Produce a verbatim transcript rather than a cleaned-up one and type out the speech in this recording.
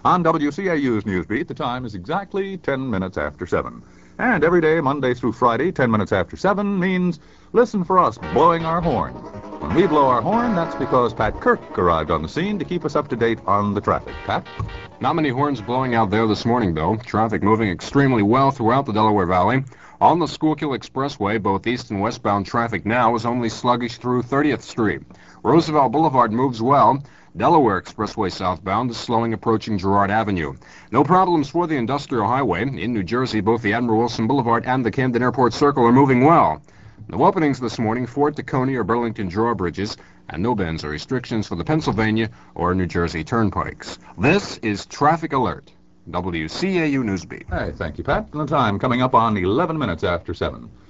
On W C A U's Newsbeat, the time is exactly ten minutes after seven. And every day, Monday through Friday, ten minutes after seven means listen for us blowing our horn. When we blow our horn, that's because Pat Kirk arrived on the scene to keep us up to date on the traffic. Pat? Not many horns blowing out there this morning, Bill. Traffic moving extremely well throughout the Delaware Valley. On the Schuylkill Expressway, both east and westbound traffic now is only sluggish through thirtieth Street. Roosevelt Boulevard moves well. Delaware Expressway southbound is slowing approaching Girard Avenue. No problems for the Industrial Highway. In New Jersey, both the Admiral Wilson Boulevard and the Camden Airport Circle are moving well. No openings this morning, Fort Coney or Burlington drawbridges, and no bans or restrictions for the Pennsylvania or New Jersey turnpikes. This is Traffic Alert, W C A U Newsbeat. Hey, thank you, Pat. And the time coming up on eleven minutes after seven.